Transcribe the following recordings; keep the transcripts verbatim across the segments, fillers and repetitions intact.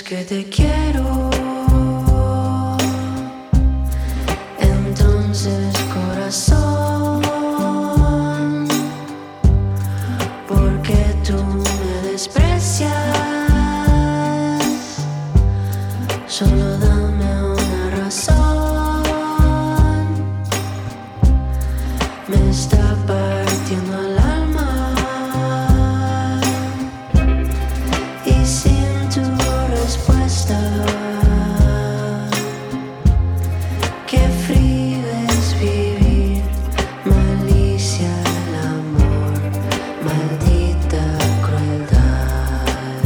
que te quiero. Entonces, corazón, ¿por qué tú me desprecias? Solo dame una razón. Me está partiendo el alma. Y sin tu respuesta, qué frío es vivir. Malicia el amor, maldita crueldad.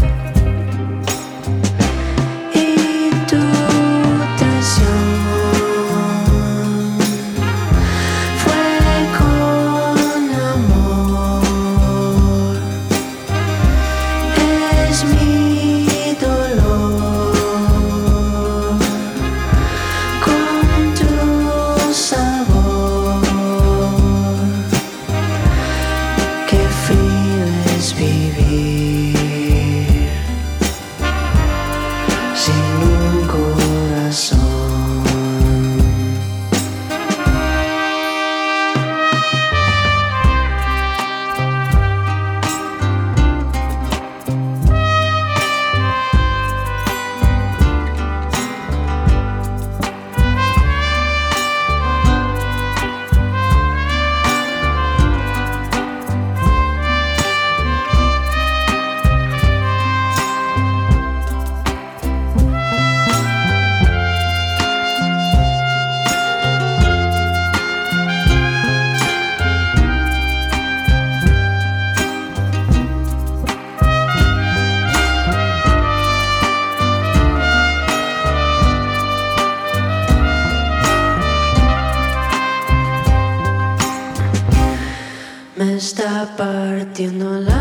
Y tu traición fue con amor. Es mi dolor con tu sabor. Qué frío es vivir sin un corazón. Me está partiendo la